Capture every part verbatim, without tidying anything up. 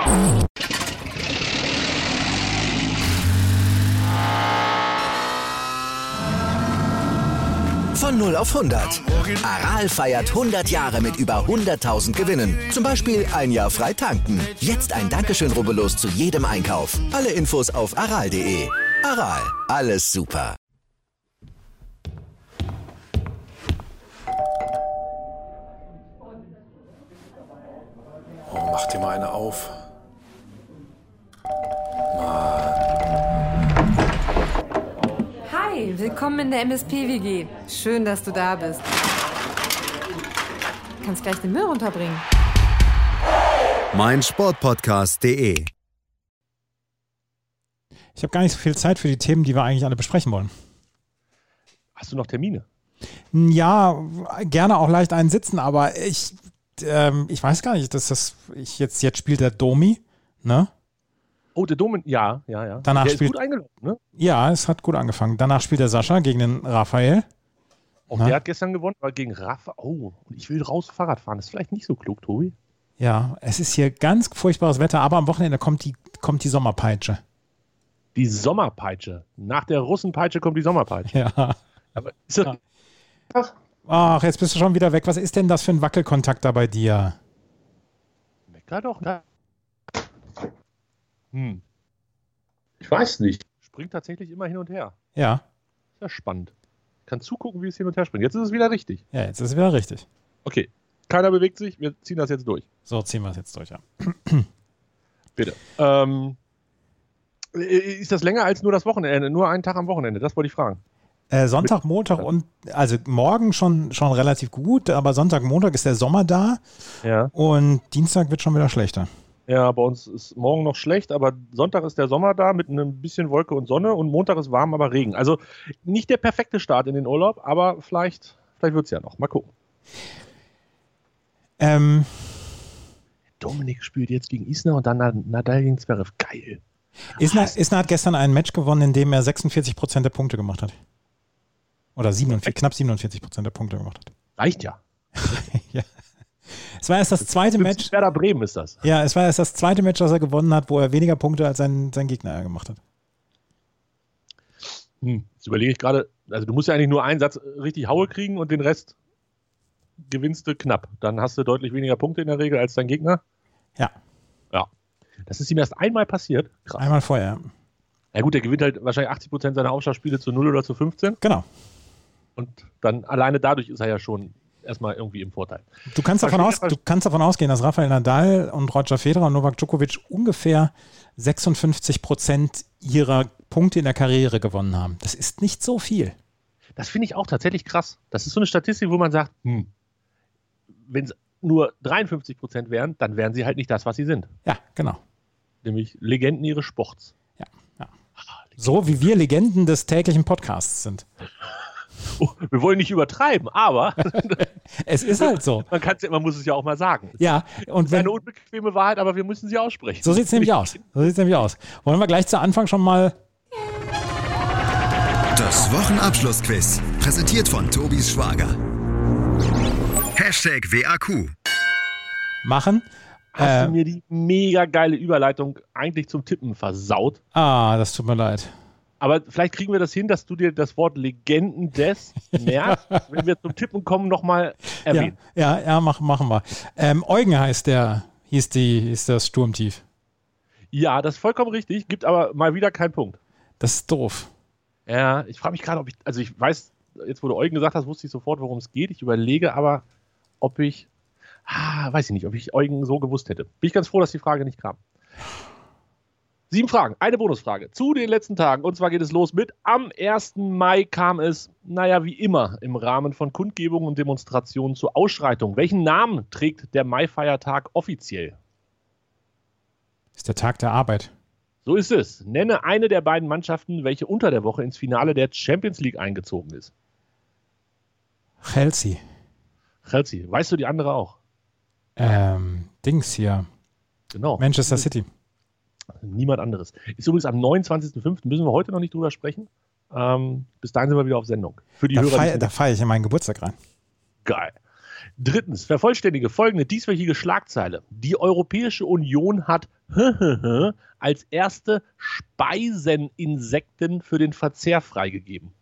Von null auf hundert. Aral feiert hundert Jahre mit über hunderttausend Gewinnen. Zum Beispiel ein Jahr frei tanken. Jetzt ein Dankeschön, rubbellos zu jedem Einkauf. Alle Infos auf aral punkt de. Aral, alles super. Oh, mach dir mal eine auf. Hi, willkommen in der M S P-W G. Schön, dass du da bist. Du kannst gleich den Müll runterbringen. mein Sportpodcast punkt de. Ich habe gar nicht so viel Zeit für die Themen, die wir eigentlich alle besprechen wollen. Hast du noch Termine? Ja, gerne auch leicht einen sitzen, aber ich, ähm, ich weiß gar nicht, dass das, ich jetzt, jetzt spielt der Domi, ne? Oh, der Domi, ja, ja, ja. Danach der spielt, ist gut eingeloggt, ne? Ja, es hat gut angefangen. Danach spielt der Sascha gegen den Raphael. Auch Na? der hat gestern gewonnen, aber gegen Rafa. Oh, und ich will raus Fahrrad fahren. Das ist vielleicht nicht so klug, Tobi. Ja, es ist hier ganz furchtbares Wetter, aber am Wochenende kommt die, kommt die Sommerpeitsche. Die Sommerpeitsche. Nach der Russenpeitsche kommt die Sommerpeitsche. Ja. Aber ist das ja. Ach, jetzt bist du schon wieder weg. Was ist denn das für ein Wackelkontakt da bei dir? Mecker doch. Ne? Hm. Ich weiß nicht. Springt tatsächlich immer hin und her. Ja. Ist ja spannend. Ich kann zugucken, wie es hin und her springt. Jetzt ist es wieder richtig. Ja, jetzt ist es wieder richtig. Okay. Keiner bewegt sich. Wir ziehen das jetzt durch. So, ziehen wir es jetzt durch, ja. Bitte. Ähm, ist das länger als nur das Wochenende? Nur einen Tag am Wochenende? Das wollte ich fragen. Äh, Sonntag, Montag und, also morgen schon, schon relativ gut, aber Sonntag, Montag ist der Sommer da. Ja. Und Dienstag wird schon wieder schlechter. Ja, bei uns ist morgen noch schlecht, aber Sonntag ist der Sommer da mit ein bisschen Wolke und Sonne und Montag ist warm, aber Regen. Also nicht der perfekte Start in den Urlaub, aber vielleicht, vielleicht wird es ja noch. Mal gucken. Ähm, Dominik spielt jetzt gegen Isner und dann Nadal gegen Zverev. Geil. Isner, Isner hat gestern ein Match gewonnen, in dem er sechsundvierzig Prozent der Punkte gemacht hat. Oder siebenundvierzig, knapp siebenundvierzig Prozent der Punkte gemacht hat. Reicht ja. Ja. Es war erst das zweite das Match. Werder Bremen ist das. Ja, es war erst das zweite Match, das er gewonnen hat, wo er weniger Punkte als sein, sein Gegner gemacht hat. Hm, jetzt überlege ich gerade, also du musst ja eigentlich nur einen Satz richtig Haue kriegen und den Rest gewinnst du knapp. Dann hast du deutlich weniger Punkte in der Regel als dein Gegner. Ja. Ja. Das ist ihm erst einmal passiert. Krass. Einmal vorher. Ja gut, der gewinnt halt wahrscheinlich achtzig Prozent seiner Aufschlagspiele zu null oder zu fünfzehn. Genau. Und dann alleine dadurch ist er ja schon erstmal irgendwie im Vorteil. Du kannst, davon aus, du kannst davon ausgehen, dass Rafael Nadal und Roger Federer und Novak Djokovic ungefähr sechsundfünfzig Prozent ihrer Punkte in der Karriere gewonnen haben. Das ist nicht so viel. Das finde ich auch tatsächlich krass. Das ist so eine Statistik, wo man sagt, hm, wenn es nur dreiundfünfzig Prozent wären, dann wären sie halt nicht das, was sie sind. Ja, genau. Nämlich Legenden ihres Sports. Ja, ja. So wie wir Legenden des täglichen Podcasts sind. Oh, wir wollen nicht übertreiben, aber es ist halt so. Man, kann's, man muss es ja auch mal sagen. Ja, und wenn, eine unbequeme Wahrheit, aber wir müssen sie aussprechen. So sieht es nämlich aus. So sieht's nämlich aus. Wollen wir gleich zu Anfang schon mal das Wochenabschlussquiz, präsentiert von Tobis Schwager. Hashtag W A Q machen? Hast äh, du mir die mega geile Überleitung eigentlich zum Tippen versaut? Ah, das tut mir leid. Aber vielleicht kriegen wir das hin, dass du dir das Wort Legenden des merkst, wenn wir zum Tippen kommen, nochmal erwähnen. Ja, ja, ja mach, machen wir. Ähm, Eugen heißt der, hieß, die, hieß das Sturmtief. Ja, das ist vollkommen richtig, gibt aber mal wieder keinen Punkt. Das ist doof. Ja, ich frage mich gerade, ob ich, also ich weiß, jetzt wo du Eugen gesagt hast, wusste ich sofort, worum es geht. Ich überlege aber, ob ich, ah, weiß ich nicht, ob ich Eugen so gewusst hätte. Bin ich ganz froh, dass die Frage nicht kam. Sieben Fragen, eine Bonusfrage zu den letzten Tagen. Und zwar geht es los mit, am ersten Mai kam es, naja, wie immer, im Rahmen von Kundgebungen und Demonstrationen zur Ausschreitung. Welchen Namen trägt der Mai-Feiertag offiziell? Ist der Tag der Arbeit. So ist es. Nenne eine der beiden Mannschaften, welche unter der Woche ins Finale der Champions League eingezogen ist. Chelsea. Chelsea. Weißt du die andere auch? Ähm, Dings hier. Genau. Manchester City. Niemand anderes. Ist übrigens am neunundzwanzigsten fünften müssen wir heute noch nicht drüber sprechen. Ähm, bis dahin sind wir wieder auf Sendung. Für die da Hörer. Feier, da feiere ich in meinen Geburtstag rein. Geil. Drittens, vervollständige folgende dieswöchige Schlagzeile. Die Europäische Union hat als erste Speiseninsekten für den Verzehr freigegeben?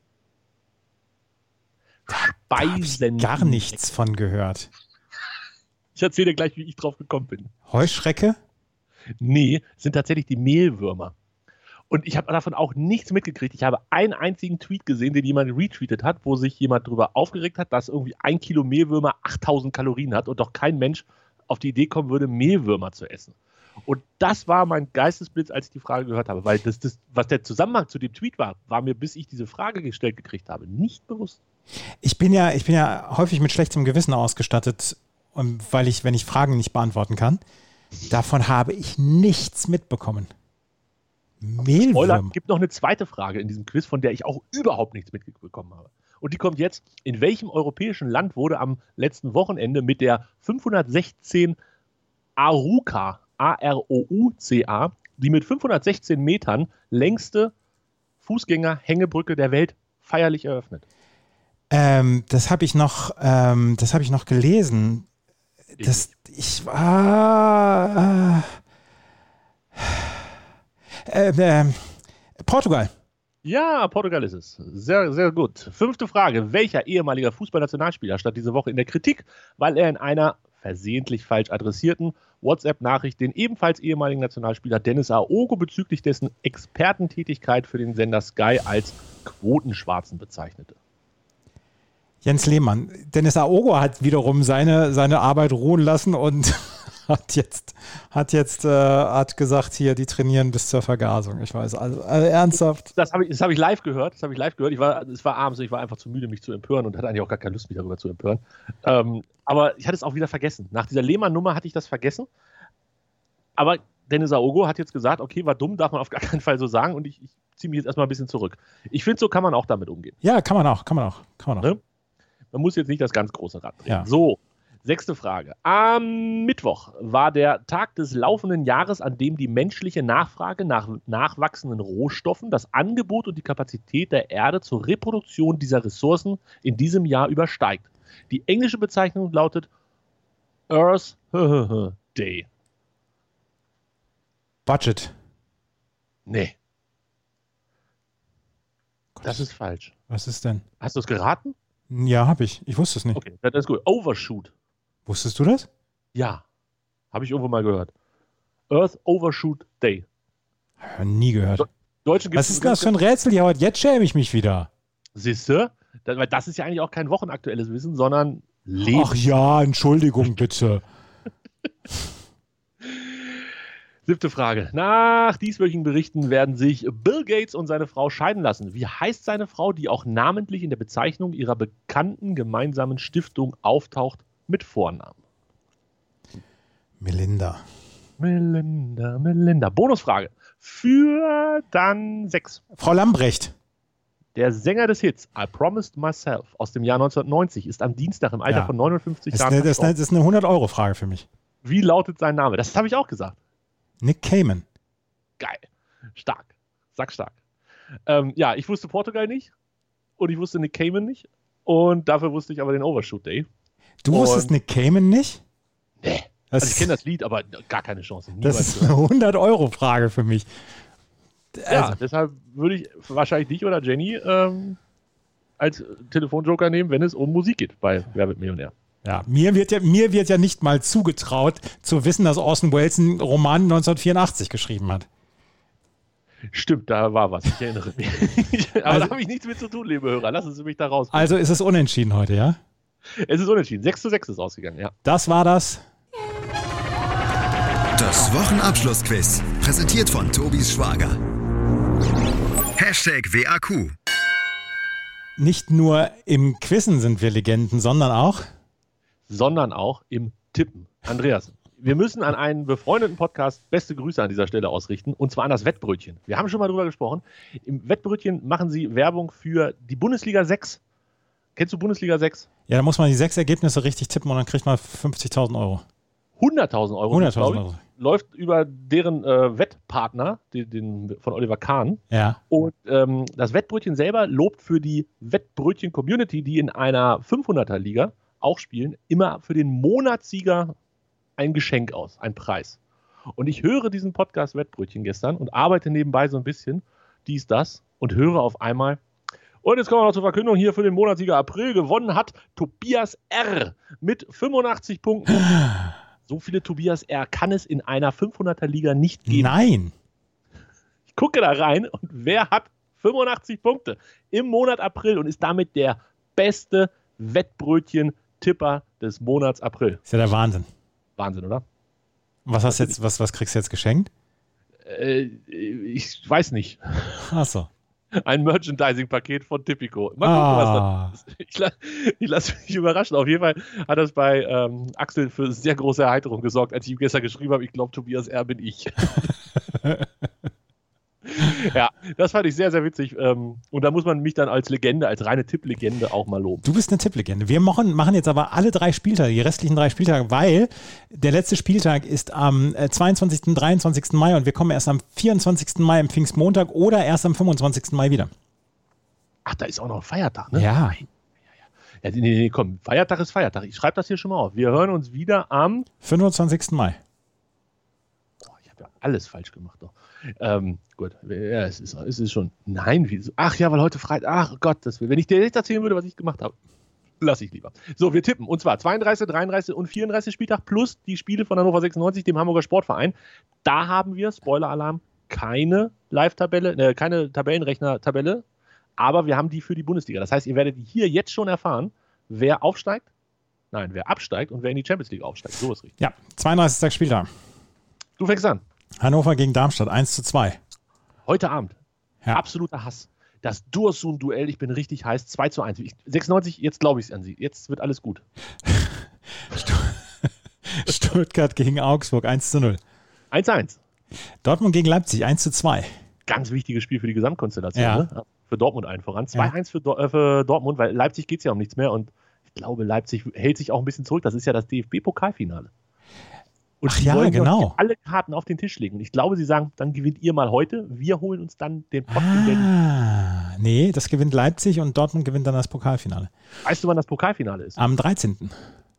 Speisen. Gar nichts von gehört. Ich erzähle dir gleich, wie ich drauf gekommen bin. Heuschrecke? Nee, es sind tatsächlich die Mehlwürmer. Und ich habe davon auch nichts mitgekriegt. Ich habe einen einzigen Tweet gesehen, den jemand retweetet hat, wo sich jemand darüber aufgeregt hat, dass irgendwie ein Kilo Mehlwürmer achttausend Kalorien hat und doch kein Mensch auf die Idee kommen würde, Mehlwürmer zu essen. Und das war mein Geistesblitz, als ich die Frage gehört habe. Weil das, das, was der Zusammenhang zu dem Tweet war, war mir, bis ich diese Frage gestellt gekriegt habe, nicht bewusst. Ich bin ja, ich bin ja häufig mit schlechtem Gewissen ausgestattet, weil ich, wenn ich Fragen nicht beantworten kann, davon habe ich nichts mitbekommen. Mehlwürmer. Es gibt noch eine zweite Frage in diesem Quiz, von der ich auch überhaupt nichts mitbekommen habe. Und die kommt jetzt: In welchem europäischen Land wurde am letzten Wochenende mit der fünfhundertsechzehn Arouca, A R O U C A, die mit fünfhundertsechzehn Metern längste Fußgänger-Hängebrücke der Welt feierlich eröffnet? Ähm, das habe ich noch, ähm, das habe ich noch gelesen. Das, ich war äh, äh, äh, Portugal. Ja, Portugal ist es. Sehr, sehr gut. Fünfte Frage. Welcher ehemaliger Fußballnationalspieler stand diese Woche in der Kritik, weil er in einer versehentlich falsch adressierten WhatsApp-Nachricht den ebenfalls ehemaligen Nationalspieler Dennis Aogo bezüglich dessen Expertentätigkeit für den Sender Sky als Quotenschwarzen bezeichnete? Jens Lehmann. Dennis Aogo hat wiederum seine, seine Arbeit ruhen lassen und hat jetzt, hat jetzt äh, hat gesagt, hier, die trainieren bis zur Vergasung. Ich weiß, also, also ernsthaft. Das habe ich, das hab ich live gehört. Das habe ich live gehört. Ich war, es war abends, ich war einfach zu müde, mich zu empören und hatte eigentlich auch gar keine Lust, mich darüber zu empören. Ähm, aber ich hatte es auch wieder vergessen. Nach dieser Lehmann-Nummer hatte ich das vergessen. Aber Dennis Aogo hat jetzt gesagt, okay, war dumm, darf man auf gar keinen Fall so sagen, und ich, ich ziehe mich jetzt erstmal ein bisschen zurück. Ich finde, so kann man auch damit umgehen. Ja, kann man auch, kann man auch, kann man auch. Ne? Man muss jetzt nicht das ganz große Rad drehen. Ja. So, sechste Frage. Am Mittwoch war der Tag des laufenden Jahres, an dem die menschliche Nachfrage nach nachwachsenden Rohstoffen das Angebot und die Kapazität der Erde zur Reproduktion dieser Ressourcen in diesem Jahr übersteigt. Die englische Bezeichnung lautet Earth Day. Budget. Nee. Das ist falsch. Was ist denn? Hast du es geraten? Ja, habe ich. Ich wusste es nicht. Okay, das ist gut. Overshoot. Wusstest du das? Ja. Habe ich irgendwo mal gehört. Earth Overshoot Day. Ja, nie gehört. Deutschen Was ist denn das für ein Rätsel hier heute? Jetzt schäme ich mich wieder. Siehste? Das, weil das ist ja eigentlich auch kein wochenaktuelles Wissen, sondern Leben. Ach ja, Entschuldigung bitte. Siebte Frage. Nach dieswöchigen Berichten werden sich Bill Gates und seine Frau scheiden lassen. Wie heißt seine Frau, die auch namentlich in der Bezeichnung ihrer bekannten gemeinsamen Stiftung auftaucht, mit Vornamen? Melinda. Melinda, Melinda. Bonusfrage. Für dann sechs. Frau Lambrecht. Der Sänger des Hits I Promised Myself aus dem Jahr neunzehnhundertneunzig ist am Dienstag im Alter Ja. von neunundfünfzig Das ist Jahren eine, das ist eine, verstorben. das ist eine hundert-Euro-Frage für mich. Wie lautet sein Name? Das habe ich auch gesagt. Nick Cayman. Geil. Stark. Sackstark. Ähm, ja, ich wusste Portugal nicht und ich wusste Nick Cayman nicht und dafür wusste ich aber den Overshoot Day. Du Und- wusstest Nick Cayman nicht? Nee. Das, Also ich kenne das Lied, aber gar keine Chance. das Niemals ist eine hundert-Euro-Frage für mich. Ja, Also, deshalb würde ich wahrscheinlich dich oder Jenny ähm, als Telefonjoker nehmen, wenn es um Musik geht bei Wer wird Millionär. ja, mir wird ja, mir wird ja nicht mal zugetraut, zu wissen, dass Orson Welles einen Roman neunzehnhundertvierundachtzig geschrieben hat. Stimmt, da war was, ich erinnere mich. aber Also- da habe ich nichts mit zu tun, liebe Hörer. Lassen Sie mich da raus. Also ist es unentschieden heute, ja? Es ist unentschieden. sechs zu sechs ist ausgegangen, ja. Das war das. Das Wochenabschlussquiz. Präsentiert von Tobis Schwager. Hashtag W A Q. Nicht nur im Quizzen sind wir Legenden, sondern auch... Sondern auch im Tippen. Andreas, wir müssen an einen befreundeten Podcast beste Grüße an dieser Stelle ausrichten, und zwar an das Wettbrötchen. Wir haben schon mal drüber gesprochen. Im Wettbrötchen machen sie Werbung für die Bundesliga sechs. Kennst du Bundesliga sechs? Ja, da muss man die sechs Ergebnisse richtig tippen und dann kriegt man fünfzigtausend Euro. hunderttausend Euro. hunderttausend glaub ich, Euro. Läuft über deren äh, Wettpartner, den, den von Oliver Kahn. Ja. Und ähm, das Wettbrötchen selber lobt für die Wettbrötchen-Community, die in einer fünfhunderter-Liga auch spielen, immer für den Monatssieger ein Geschenk aus, ein Preis. Und ich höre diesen Podcast Wettbrötchen gestern und arbeite nebenbei so ein bisschen, dies, das, und höre auf einmal, und jetzt kommen wir noch zur Verkündung hier für den Monatssieger April. Gewonnen hat Tobias R. mit fünfundachtzig Punkten. So viele Tobias R. kann es in einer fünfhunderter-Liga nicht geben. Nein. Ich gucke da rein und wer hat fünfundachtzig Punkte im Monat April und ist damit der beste Wettbrötchen-Tipper des Monats April. Ist ja der Wahnsinn. Wahnsinn, oder? Was hast jetzt, was, was kriegst du jetzt geschenkt? Äh, ich weiß nicht. Ach so. Ein Merchandising-Paket von Tipico. Mal gucken, Ah. was das ist. Ich, la- ich lasse mich überraschen. Auf jeden Fall hat das bei ähm, Axel für sehr große Erheiterung gesorgt, als ich ihm gestern geschrieben habe, ich glaube, Tobias R. bin ich. Ja, das fand ich sehr, sehr witzig. Ähm, und da muss man mich dann als Legende, als reine Tipplegende auch mal loben. Du bist eine Tipplegende. Wir machen, machen jetzt aber alle drei Spieltage, die restlichen drei Spieltage, weil der letzte Spieltag ist am äh, zweiundzwanzigsten, dreiundzwanzigsten Mai und wir kommen erst am vierundzwanzigsten Mai am Pfingstmontag oder erst am fünfundzwanzigsten Mai wieder. Ach, da ist auch noch ein Feiertag, ne? Ja. Ja, nee, nee, komm, Feiertag ist Feiertag. Ich schreibe das hier schon mal auf. Wir hören uns wieder am... fünfundzwanzigsten Mai. Oh, ich habe ja alles falsch gemacht. Doch. Ähm, gut, ja, es ist, es ist schon... Nein, wieso? Ach ja, weil heute Freitag... Ach Gott, das will. Wenn ich dir jetzt erzählen würde, was ich gemacht habe, lass ich lieber. So, wir tippen. Und zwar zweiunddreißig, dreiunddreißig und vierunddreißig Spieltag plus die Spiele von Hannover sechsundneunzig, dem Hamburger Sportverein. Da haben wir, Spoiler-Alarm, keine Live-Tabelle, äh, keine Tabellenrechner-Tabelle, aber wir haben die für die Bundesliga. Das heißt, ihr werdet hier jetzt schon erfahren, wer aufsteigt, nein, wer absteigt und wer in die Champions League aufsteigt. So ist richtig. Ja, zweiunddreißigster Spieltag. Du fängst an. Hannover gegen Darmstadt, eins zu zwei. Heute Abend. Ja. Absoluter Hass. Das Dursun-Duell, ich bin richtig heiß, zwei zu eins. Ich, sechsundneunzig, jetzt glaube ich es an sie. Jetzt wird alles gut. Stuttgart gegen Augsburg, eins zu null. eins zu eins. Dortmund gegen Leipzig, eins zu zwei. Ganz wichtiges Spiel für die Gesamtkonstellation. Ja. Ne? Für Dortmund allen voran. zwei eins für, Do- äh, für Dortmund, weil Leipzig geht es ja um nichts mehr und ich glaube, Leipzig hält sich auch ein bisschen zurück. Das ist ja das D F B-Pokalfinale. Und Ach die ja, wollen genau. hier alle Karten auf den Tisch legen. Und ich glaube, sie sagen, dann gewinnt ihr mal heute, wir holen uns dann den Pott in Berlin. Ah, nee, das gewinnt Leipzig und Dortmund gewinnt dann das Pokalfinale. Weißt du, wann das Pokalfinale ist? Am dreizehnten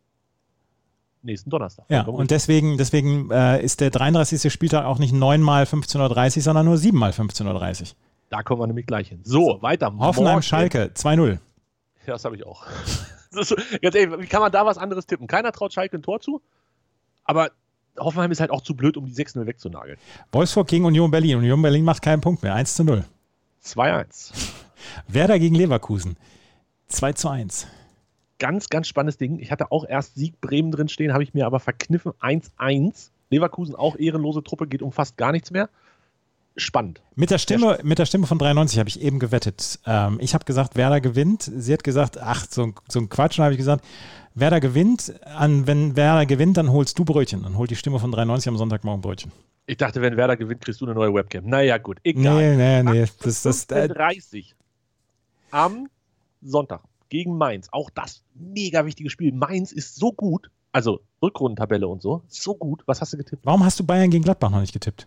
Nächsten Donnerstag. Ja, und deswegen, deswegen äh, ist der dreiunddreißigste Spieltag auch nicht neun mal fünfzehn Uhr dreißig, sondern nur sieben mal fünfzehn Uhr dreißig. Da kommen wir nämlich gleich hin. So, weiter. Hoffenheim-Schalke, zwei null. Ja, das habe ich auch. Das ist so, ganz ehrlich, wie kann man da was anderes tippen? Keiner traut Schalke ein Tor zu, aber Hoffenheim ist halt auch zu blöd, um die sechs null wegzunageln. Wolfsburg gegen Union Berlin. Union Berlin macht keinen Punkt mehr, eins zu null. zwei eins. Werder gegen Leverkusen, zwei zu eins. Ganz, ganz spannendes Ding. Ich hatte auch erst Sieg Bremen drin stehen, habe ich mir aber verkniffen, eins eins. Leverkusen auch ehrenlose Truppe, geht um fast gar nichts mehr. Spannend. Mit der Stimme, mit der Stimme von dreiundneunzig habe ich eben gewettet. Ähm, ich habe gesagt, Werder gewinnt. Sie hat gesagt, ach, so, ein- so ein Quatsch. Und habe ich gesagt, Werder gewinnt. An, wenn Werder gewinnt, dann holst du Brötchen. Dann holt die Stimme von dreiundneunzig am Sonntagmorgen Brötchen. Ich dachte, wenn Werder gewinnt, kriegst du eine neue Webcam. Naja, gut, egal. Nee, nee, nee. Das, das, äh, dreißig am Sonntag gegen Mainz. Auch das mega wichtige Spiel. Mainz ist so gut, also Rückrundentabelle und so, so gut. Was hast du getippt? warum hast du Bayern gegen Gladbach noch nicht getippt?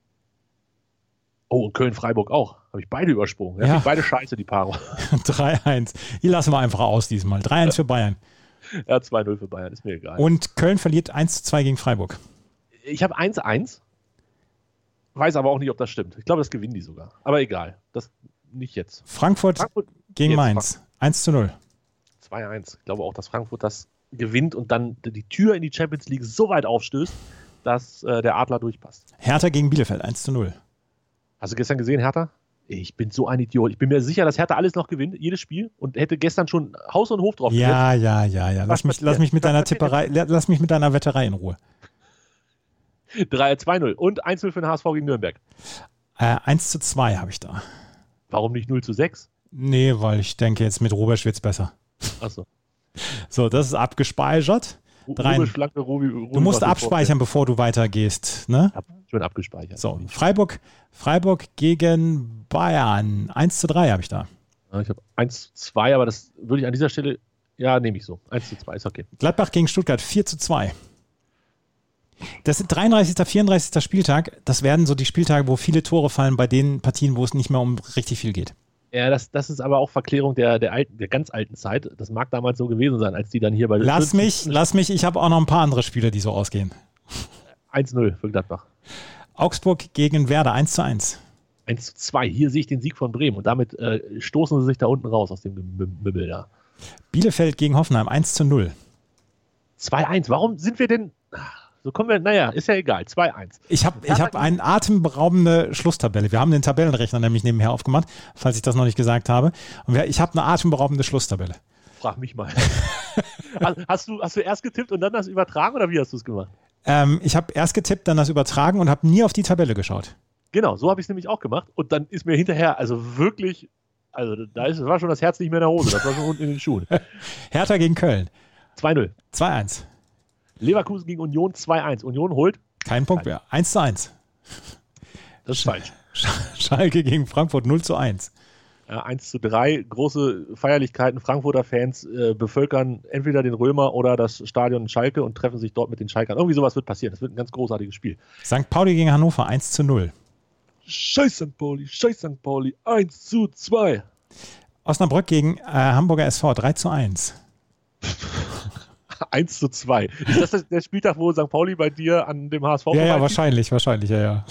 Oh, und Köln-Freiburg auch. Habe ich beide übersprungen. Ja, Ja. finde ich beide scheiße, die Paarung. drei eins. Die lassen wir einfach aus diesmal. drei eins für Bayern. Ja, zwei null für Bayern, ist mir egal. Und Köln verliert eins zu zwei gegen Freiburg. Ich habe eins eins, weiß aber auch nicht, ob das stimmt. Ich glaube, das gewinnen die sogar. Aber egal, das nicht jetzt. Frankfurt, Frankfurt gegen jetzt Mainz, eins zu null. zwei eins. Ich glaube auch, dass Frankfurt das gewinnt und dann die Tür in die Champions League so weit aufstößt, dass äh, der Adler durchpasst. Hertha gegen Bielefeld, eins zu null. Hast du gestern gesehen, Hertha? Ich bin so ein Idiot. Ich bin mir sicher, dass Hertha alles noch gewinnt, jedes Spiel, und hätte gestern schon Haus und Hof drauf Ja, ja, ja, ja. Lass Was mich, lass mich mit passiert? deiner Was passiert Tipperei, lass mich mit deiner Wetterei in Ruhe. gesetzt. zwei null und eins null für den H S V gegen Nürnberg. Äh, eins zu zwei habe ich da. Warum nicht null zu sechs? Nee, weil ich denke, jetzt mit Robert wird's besser. Achso. So, das ist abgespeichert. Drei- Rubisch, Flanke, Rubi, Rubi Du musst macht den abspeichern, bevor du weitergehst. Ne? Vorteil. Hab schon abgespeichert. So, Freiburg, Freiburg gegen Bayern. eins zu drei habe ich da. Ja, ich habe eins zu zwei, aber das würde ich an dieser Stelle, ja, nehme ich so. eins zu zwei ist okay. Gladbach gegen Stuttgart, vier zu zwei. Das sind dreiunddreißigster, vierunddreißigster Spieltag. Das werden so die Spieltage, wo viele Tore fallen bei den Partien, wo es nicht mehr um richtig viel geht. Ja, das, das ist aber auch Verklärung der, der, alten, der ganz alten Zeit. Das mag damals so gewesen sein, als die dann hier bei Lass mich, lass mich, ich habe auch noch ein paar andere Spiele, die so ausgehen. eins null für Gladbach. Augsburg gegen Werder eins zu eins. eins zu zwei. Hier sehe ich den Sieg von Bremen und damit äh, stoßen sie sich da unten raus aus dem Mümmel da. Bielefeld gegen Hoffenheim eins zu null. zwei eins. Warum sind wir denn... So kommen wir... Naja, ist ja egal. zwei eins. Ich habe ich hab eine atemberaubende Schlusstabelle. Wir haben den Tabellenrechner nämlich nebenher aufgemacht, falls ich das noch nicht gesagt habe. Und wir, ich habe eine atemberaubende Schlusstabelle. Frag mich mal. hast, du, hast du erst getippt und dann das übertragen oder wie hast du es gemacht? Ähm, ich habe erst getippt, dann das übertragen und habe nie auf die Tabelle geschaut. Genau, so habe ich es nämlich auch gemacht. Und dann ist mir hinterher, also wirklich, also da ist, war schon das Herz nicht mehr in der Hose, das war schon unten in den Schuhen. Hertha gegen Köln. zwei null. zwei eins. Leverkusen gegen Union zwei eins. Union holt? Kein Punkt mehr. eins zu eins. Das ist falsch. Schalke gegen Frankfurt null zu eins. Ja, eins zu drei, große Feierlichkeiten. Frankfurter Fans äh, bevölkern entweder den Römer oder das Stadion Schalke und treffen sich dort mit den Schalkern. Irgendwie sowas wird passieren. Das wird ein ganz großartiges Spiel. Sankt Pauli gegen Hannover eins zu null. Scheiß Sankt Pauli, scheiß Sankt Pauli, eins zu zwei. Osnabrück gegen äh, Hamburger S V drei zu eins. eins zu zwei. Ist das der Spieltag, wo Sankt Pauli bei dir an dem H S V Ja, ja, wahrscheinlich, wahrscheinlich, ja, ja.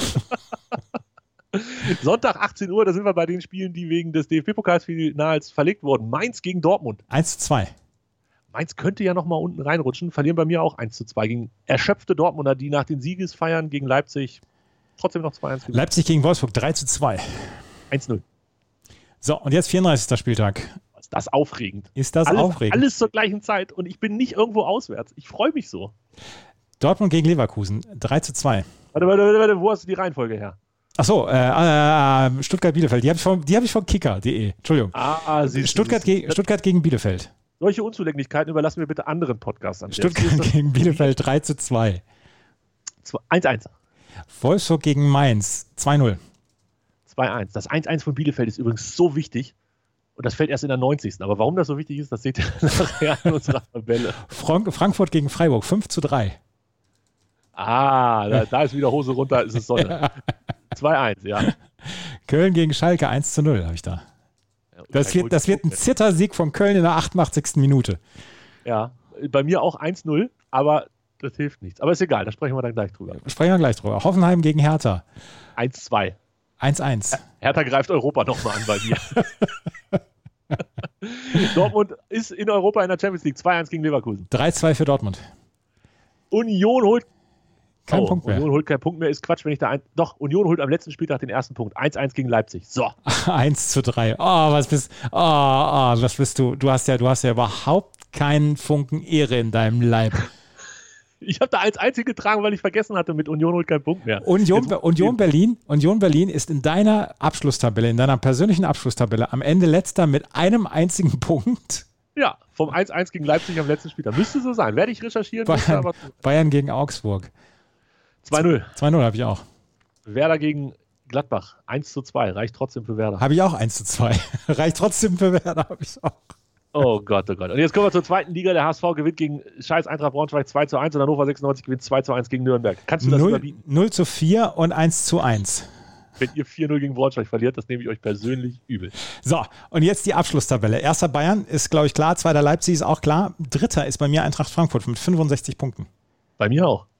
Sonntag achtzehn Uhr, da sind wir bei den Spielen, die wegen des D F B-Pokalfinals verlegt wurden. Mainz gegen Dortmund. eins zu zwei. Mainz könnte ja nochmal unten reinrutschen, verlieren bei mir auch eins zu zwei gegen erschöpfte Dortmunder, die nach den Siegesfeiern gegen Leipzig trotzdem noch zwei eins gewinnen. Leipzig gegen Wolfsburg drei zu zwei. eins null. So, und jetzt vierunddreißigster Spieltag. Ist das aufregend. Ist das alles, aufregend? Alles zur gleichen Zeit und ich bin nicht irgendwo auswärts. Ich freue mich so. Dortmund gegen Leverkusen drei zu zwei. Warte, warte, warte, warte, wo hast du die Reihenfolge her? Achso, äh, äh, Stuttgart-Bielefeld. Die habe ich von, die hab ich von kicker punkt de. Entschuldigung. Ah, siehst Stuttgart, du, ge Stuttgart gegen Bielefeld. Solche Unzulänglichkeiten überlassen wir bitte anderen Podcasts an. Stuttgart gegen Bielefeld drei zu zwei. eins eins. Wolfsburg gegen Mainz zwei null. zwei eins. Das eins eins von Bielefeld ist übrigens so wichtig. Und das fällt erst in der neunzigsten. Aber warum das so wichtig ist, das seht ihr nachher in unserer Tabelle. Frank Frankfurt gegen Freiburg fünf zu drei. Ah, da, da ist wieder Hose runter, ist es Sonne. zwei eins, ja. Köln gegen Schalke eins zu null habe ich da. Das wird, das wird ein Zittersieg von Köln in der achtundachtzigsten Minute. Ja, bei mir auch eins null, aber das hilft nichts. Aber ist egal, da sprechen wir dann gleich drüber. Sprechen wir gleich drüber. Hoffenheim gegen Hertha. eins zwei. eins eins. Hertha greift Europa nochmal an bei mir. Dortmund ist in Europa in der Champions League. zwei eins gegen Leverkusen. drei zwei für Dortmund. Union holt kein oh, Punkt mehr. Union holt keinen Punkt mehr. Ist Quatsch, wenn ich da ein... Doch, Union holt am letzten Spieltag den ersten Punkt. eins eins gegen Leipzig. So. eins zu drei. Oh, was bist, oh, oh, was bist du? Du hast ja, du hast ja überhaupt keinen Funken Ehre in deinem Leib. Ich habe da eins eins getragen, weil ich vergessen hatte, mit Union holt keinen Punkt mehr. Union, Union, Berlin, Union Berlin ist in deiner Abschlusstabelle, in deiner persönlichen Abschlusstabelle am Ende letzter mit einem einzigen Punkt. Ja, vom eins eins gegen Leipzig am letzten Spieltag. Müsste so sein. Werde ich recherchieren. Bayern, aber Bayern gegen Augsburg. zwei null. zwei null habe ich auch. Werder gegen Gladbach. eins zu zwei. Reicht trotzdem für Werder. Habe ich auch eins zu zwei. Reicht trotzdem für Werder. Habe ich auch. Oh Gott, oh Gott. Und jetzt kommen wir zur zweiten Liga. Der H S V gewinnt gegen scheiß Eintracht Braunschweig zwei zu eins und Hannover sechsundneunzig gewinnt zwei zu eins gegen Nürnberg. Kannst du das überbieten? null zu vier und eins zu eins. Wenn ihr vier null gegen Braunschweig verliert, das nehme ich euch persönlich übel. So, und jetzt die Abschlusstabelle. Erster Bayern ist, glaube ich, klar. Zweiter Leipzig ist auch klar. Dritter ist bei mir Eintracht Frankfurt mit fünfundsechzig Punkten. Bei mir auch.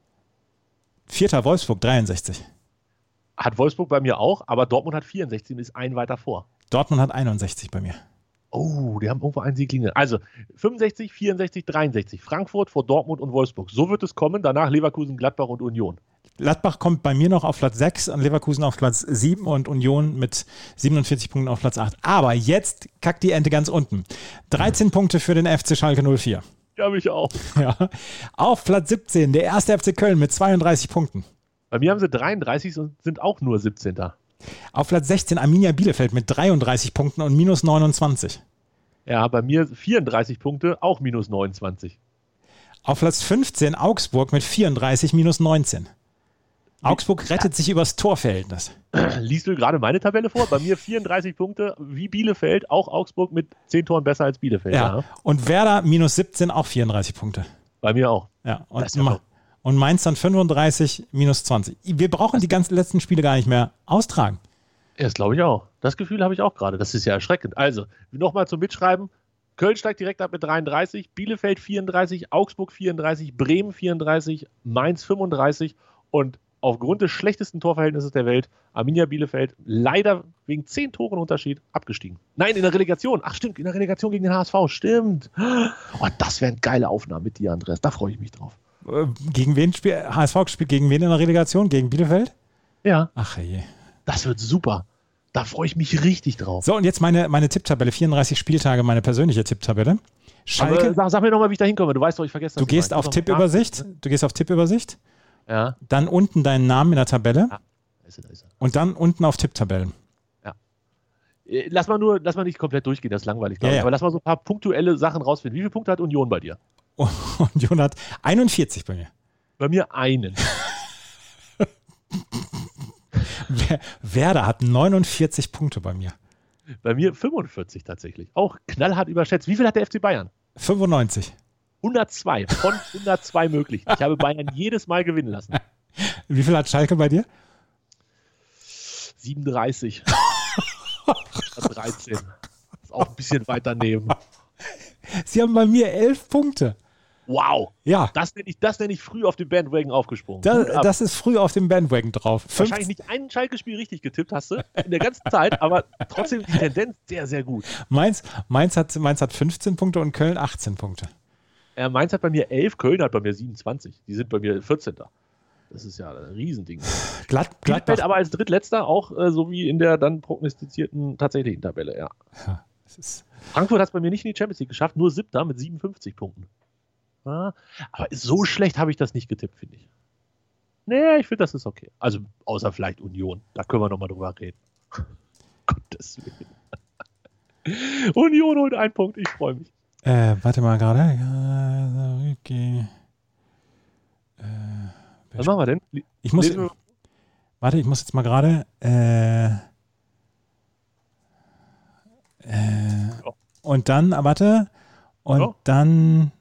Vierter Wolfsburg, dreiundsechzig. Hat Wolfsburg bei mir auch, aber Dortmund hat vierundsechzig und ist ein weiter vor. Dortmund hat einundsechzig bei mir. Oh, die haben irgendwo einen Sieg liegen. Also fünfundsechzig, vierundsechzig, dreiundsechzig. Frankfurt vor Dortmund und Wolfsburg. So wird es kommen. Danach Leverkusen, Gladbach und Union. Gladbach kommt bei mir noch auf Platz sechs und Leverkusen auf Platz sieben und Union mit siebenundvierzig Punkten auf Platz acht. Aber jetzt kackt die Ente ganz unten. dreizehn Punkte für den F C Schalke null vier. Ja, mich auch. Ja. Auf Platz siebzehn der erste F C Köln mit zweiunddreißig Punkten. Bei mir haben sie dreiunddreißig und sind auch nur siebzehnter. Auf Platz sechzehn Arminia Bielefeld mit dreiunddreißig Punkten und minus neunundzwanzig. Ja, bei mir vierunddreißig Punkte, auch minus neunundzwanzig. Auf Platz fünfzehn Augsburg mit vierunddreißig, minus neunzehn. Augsburg rettet sich übers Torverhältnis. Liest du gerade meine Tabelle vor? Bei mir vierunddreißig Punkte, wie Bielefeld, auch Augsburg mit zehn Toren besser als Bielefeld. Ja, ja. Und Werder minus siebzehn, auch vierunddreißig Punkte. Bei mir auch. Ja, und, ja und Mainz dann fünfunddreißig, minus zwanzig. Wir brauchen die ganzen letzten Spiele gar nicht mehr austragen. Ja, das glaube ich auch. Das Gefühl habe ich auch gerade. Das ist ja erschreckend. Also, nochmal zum Mitschreiben. Köln steigt direkt ab mit dreiunddreißig, Bielefeld vierunddreißig, Augsburg vierunddreißig, Bremen vierunddreißig, Mainz fünfunddreißig und aufgrund des schlechtesten Torverhältnisses der Welt Arminia Bielefeld leider wegen zehn Toren Unterschied abgestiegen. Nein, in der Relegation. Ach stimmt, in der Relegation gegen den H S V. Stimmt. Oh, das wären geile Aufnahmen mit dir, Andreas. Da freue ich mich drauf. Äh, gegen wen spielt H S V gespielt? Gegen wen in der Relegation? Gegen Bielefeld? Ja. Ach je. Das wird super. Da freue ich mich richtig drauf. So, und jetzt meine, meine Tipptabelle. vierunddreißig Spieltage, meine persönliche Tipptabelle. Schalke. Aber sag, sag mir nochmal, wie ich da hinkomme. Du weißt doch, ich vergesse das. Du gehst auf Tippübersicht. Du gehst auf Tippübersicht. Ja. Dann unten deinen Namen in der Tabelle. Ja. Da ist er, da ist er. Und dann unten auf Tipptabellen. Ja. Lass mal nur, lass mal nicht komplett durchgehen, das ist langweilig, glaube Ja, ich. ja. Aber lass mal so ein paar punktuelle Sachen rausfinden. Wie viele Punkte hat Union bei dir? Und Jon hat einundvierzig bei mir. Bei mir einen. Wer- Werder hat neunundvierzig Punkte bei mir. Bei mir fünfundvierzig tatsächlich. Auch knallhart überschätzt. Wie viel hat der F C Bayern? fünfundneunzig. hundertzwei. Von hundertzwei möglich. Ich habe Bayern jedes Mal gewinnen lassen. Wie viel hat Schalke bei dir? siebenunddreißig. dreizehn. Ist auch ein bisschen weit daneben. Sie haben bei mir elf Punkte. Wow. Ja, Das nenne ich, das nenn ich früh auf den Bandwagon aufgesprungen. da, Hut ab. das ist früh auf dem Bandwagon drauf. Wahrscheinlich nicht ein Schalke-Spiel richtig getippt hast du in der ganzen Zeit, aber trotzdem die Tendenz sehr, sehr gut. Mainz, Mainz, hat, Mainz hat fünfzehn Punkte und Köln achtzehn Punkte. Äh, Mainz hat bei mir elf, Köln hat bei mir siebenundzwanzig. Die sind bei mir vierzehnter. Das ist ja ein Riesending. Glatt, Bielefeld Gladbach. aber als Drittletzter, auch äh, so wie in der dann prognostizierten tatsächlichen Tabelle, ja. Ja, es ist, Frankfurt hat es bei mir nicht in die Champions League geschafft, nur siebter mit siebenundfünfzig Punkten. Ja, aber so schlecht habe ich das nicht getippt, finde ich. Nee, ich finde, das ist okay. Also, außer vielleicht Union. Da können wir nochmal drüber reden. Gottes Willen. Union holt einen Punkt, ich freue mich. äh, warte mal gerade. Ja, okay. Äh, Was machen wir denn? Li- ich muss, lesen wir- warte, ich muss jetzt mal gerade. Äh, äh, und dann, ah, warte. Und Ja. dann.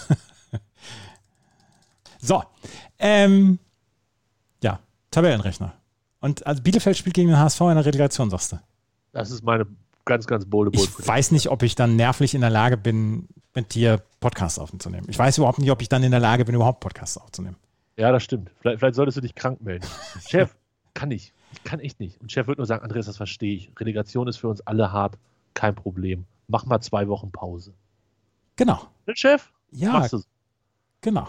So. Ähm, ja, Tabellenrechner. Und also Bielefeld spielt gegen den H S V in der Relegation, sagst du. Das ist meine ganz, ganz bolde Ich Bull. weiß nicht, ob ich dann nervlich in der Lage bin, mit dir Podcasts aufzunehmen. Ich weiß überhaupt nicht, ob ich dann in der Lage bin, überhaupt Podcasts aufzunehmen. Ja, das stimmt. Vielleicht, vielleicht solltest du dich krank melden. Chef, kann ich. Ich kann echt nicht. Und Chef wird nur sagen, Andreas, das verstehe ich. Relegation ist für uns alle hart. Kein Problem. Mach mal zwei Wochen Pause. Genau. Ne, Chef? Ja, Machst du so. genau.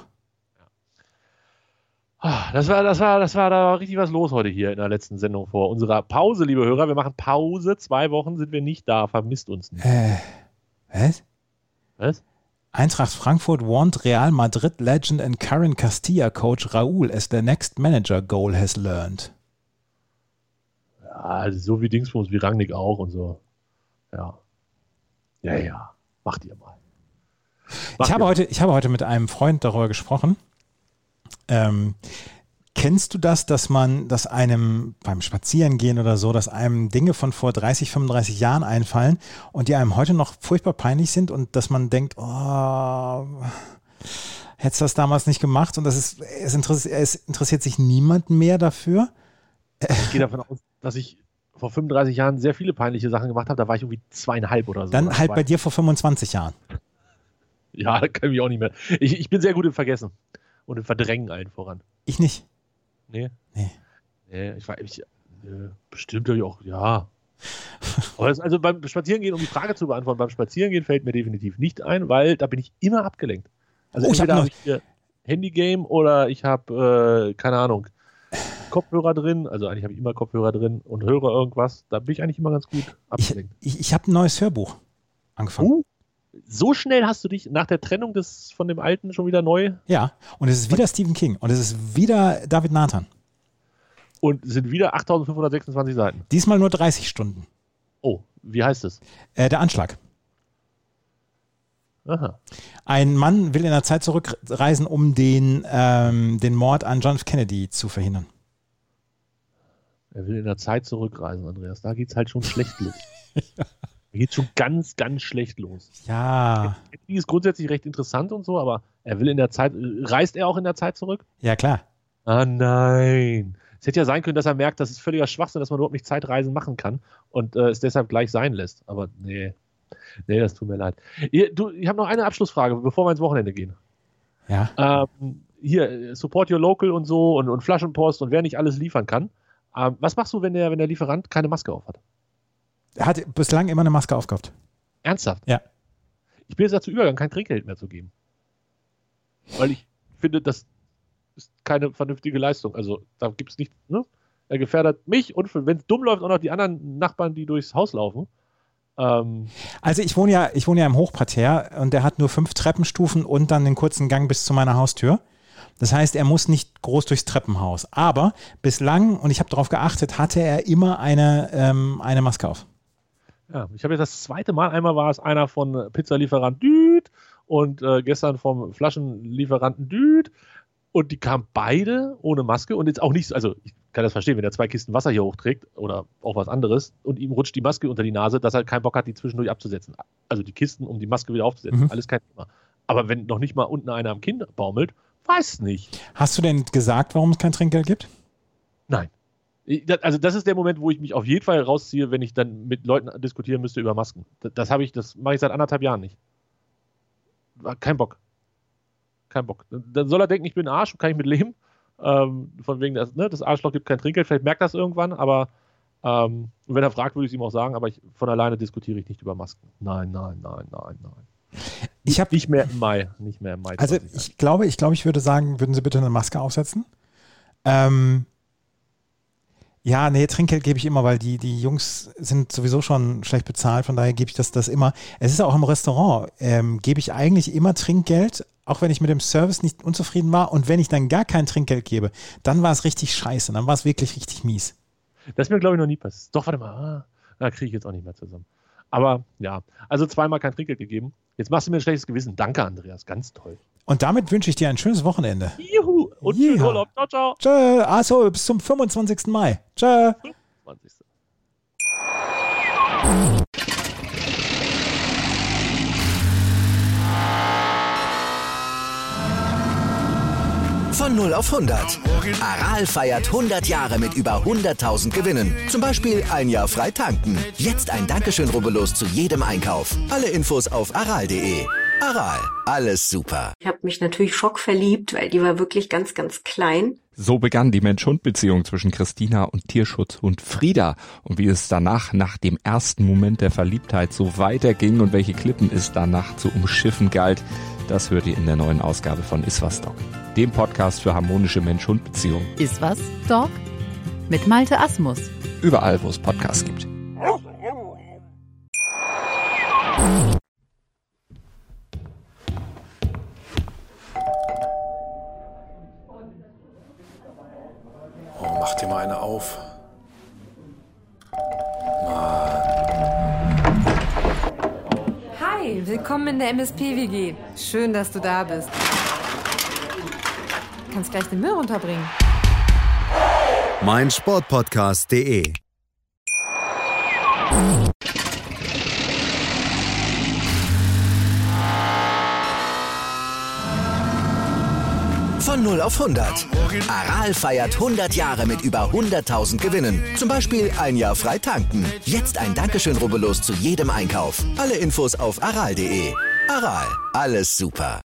Ah, Das war, das war, das war, da war richtig was los heute hier in der letzten Sendung vor unserer Pause, liebe Hörer. Wir machen Pause. Zwei Wochen sind wir nicht da. Vermisst uns nicht. Äh, was? Was? Eintracht Frankfurt warned Real Madrid legend and current Castilla coach Raúl as their next manager goal has learned. Ja, also so wie Dingsbums, wie Rangnick auch und so. Ja. Ja, ja. Macht ihr mal. Macht Ich habe, ihr. heute, ich habe heute mit einem Freund darüber gesprochen. Ähm, kennst du das, dass man, dass einem beim Spazierengehen oder so, dass einem Dinge von vor dreißig, fünfunddreißig Jahren einfallen und die einem heute noch furchtbar peinlich sind und dass man denkt, oh, hättest du das damals nicht gemacht und das ist, es interessiert, es interessiert sich niemand mehr dafür? Ich gehe davon aus, dass ich vor fünfunddreißig Jahren sehr viele peinliche Sachen gemacht habe. Da war ich irgendwie zweieinhalb oder so. Dann Oder halt zwei. bei dir vor fünfundzwanzig Jahren. Ja, da kann ich mich auch nicht mehr. Ich, ich bin sehr gut im Vergessen und im Verdrängen allen voran. Ich nicht. Nee. Nee. Nee, ich war ich, äh, bestimmt habe ich auch, ja. Aber das, also beim Spazierengehen, um die Frage zu beantworten, beim Spazierengehen fällt mir definitiv nicht ein, weil da bin ich immer abgelenkt. Also Oh, ich hab entweder noch- habe ich hier Handygame oder ich habe, äh, keine Ahnung, Kopfhörer drin. Also eigentlich habe ich immer Kopfhörer drin und höre irgendwas. Da bin ich eigentlich immer ganz gut Ich, abgelenkt. ich, ich habe ein neues Hörbuch angefangen. Uh, so schnell hast du dich nach der Trennung des, von dem Alten schon wieder neu Ja, und es ist wieder Stephen King und es ist wieder David Nathan. und sind wieder achttausendfünfhundertsechsundzwanzig Seiten. Diesmal nur dreißig Stunden. Oh, wie heißt es? Äh, der Anschlag. Aha. Ein Mann will in der Zeit zurückreisen, um den, ähm, den Mord an John F. Kennedy zu verhindern. Er will in der Zeit zurückreisen, Andreas. Da geht's halt schon schlecht los. Da geht's schon ganz, ganz schlecht los. Ja, Die ist grundsätzlich recht interessant und so, aber er will in der Zeit, reist er auch in der Zeit zurück? ja klar. Ah nein. Es hätte ja sein können, dass er merkt, das ist völliger Schwachsinn, dass man überhaupt nicht Zeitreisen machen kann und äh, es deshalb gleich sein lässt. Aber nee, nee, das tut mir leid. Ihr, du, ich habe noch eine Abschlussfrage, bevor wir ins Wochenende gehen. Ja. Ähm, hier, support your local und so und, und Flaschenpost und wer nicht alles liefern kann. Ähm, was machst du, wenn der, wenn der Lieferant keine Maske auf hat? Er hat bislang immer eine Maske aufgehabt. Ernsthaft? Ja. Ich bin jetzt dazu übergegangen, kein Trinkgeld mehr zu geben. Weil ich finde, das ist keine vernünftige Leistung. Also da gibt es nichts, ne? Er gefährdet mich und wenn es dumm läuft, auch noch die anderen Nachbarn, die durchs Haus laufen. Ähm also ich wohne ja, ich wohne ja im Hochparterre und der hat nur fünf Treppenstufen und dann den kurzen Gang bis zu meiner Haustür. Das heißt, er muss nicht groß durchs Treppenhaus. Aber bislang, und ich habe darauf geachtet, hatte er immer eine, ähm, eine Maske auf. Ja, ich habe jetzt das zweite Mal, einmal war es einer von Pizzalieferant Düt und äh, gestern vom Flaschenlieferanten Düt und die kamen beide ohne Maske und jetzt auch nicht, also ich kann das verstehen, wenn er zwei Kisten Wasser hier hochträgt oder auch was anderes und ihm rutscht die Maske unter die Nase, dass er keinen Bock hat, die zwischendurch abzusetzen. Also die Kisten, um die Maske wieder aufzusetzen, mhm. alles kein Thema. Aber wenn noch nicht mal unten einer am Kinn baumelt, weiß nicht. Hast du denn gesagt, warum es kein Trinkgeld gibt? Nein. Also das ist der Moment, wo ich mich auf jeden Fall rausziehe, wenn ich dann mit Leuten diskutieren müsste über Masken. Das, das habe ich, das mache ich seit anderthalb Jahren nicht. Kein Bock. Kein Bock. Dann soll er denken, ich bin ein Arsch, kann ich mit leben. Ähm, von wegen, das, ne, das Arschloch gibt kein Trinkgeld, vielleicht merkt das irgendwann, aber ähm, wenn er fragt, würde ich es ihm auch sagen, aber ich, von alleine diskutiere ich nicht über Masken. Nein, nein, nein, nein, nein. Ich habe nicht mehr im Mai, nicht mehr im Mai. Also ich glaube, ich glaube, ich würde sagen, würden Sie bitte eine Maske aufsetzen? Ähm, ja, nee, Trinkgeld gebe ich immer, weil die, die Jungs sind sowieso schon schlecht bezahlt, von daher gebe ich das, das immer. Es ist auch im Restaurant, ähm, gebe ich eigentlich immer Trinkgeld, auch wenn ich mit dem Service nicht unzufrieden war und wenn ich dann gar kein Trinkgeld gebe, dann war es richtig scheiße, dann war es wirklich richtig mies. Das ist mir, glaube ich, noch nie passiert. Doch, warte mal, ah, da kriege ich jetzt auch nicht mehr zusammen. Aber ja, also zweimal kein Trinkgeld gegeben. Jetzt machst du mir ein schlechtes Gewissen. Danke, Andreas, ganz toll. Und damit wünsche ich dir ein schönes Wochenende. Juhu, und schönen Urlaub. Ciao, ciao. Tschö, achso, bis zum fünfundzwanzigsten Mai. Tschö. fünfundzwanzigsten Von null auf hundert. Aral feiert hundert Jahre mit über hunderttausend Gewinnen. Zum Beispiel ein Jahr frei tanken. Jetzt ein Dankeschön, rubbellos zu jedem Einkauf. Alle Infos auf aral punkt de. Aral, alles super. Ich habe mich natürlich schockverliebt, weil die war wirklich ganz, ganz klein. So begann die Mensch-Hund-Beziehung zwischen Christina und Tierschutzhund Frieda. Und wie es danach, nach dem ersten Moment der Verliebtheit, so weiterging und welche Klippen es danach zu umschiffen galt, das hört ihr in der neuen Ausgabe von Iswas Dog, dem Podcast für harmonische Mensch-Hund-Beziehungen. Iswas Dog mit Malte Asmus. Überall, wo es Podcasts gibt. Oh, mach dir mal eine auf. Mann. Hi, willkommen in der M S P-W G. Schön, dass du da bist. Du kannst gleich den Müll runterbringen. mein Sportpodcast punkt de Von null auf hundert. Aral feiert hundert Jahre mit über hunderttausend Gewinnen. Zum Beispiel ein Jahr frei tanken. Jetzt ein Dankeschön, rubbellos zu jedem Einkauf. Alle Infos auf aral punkt de. Aral, alles super.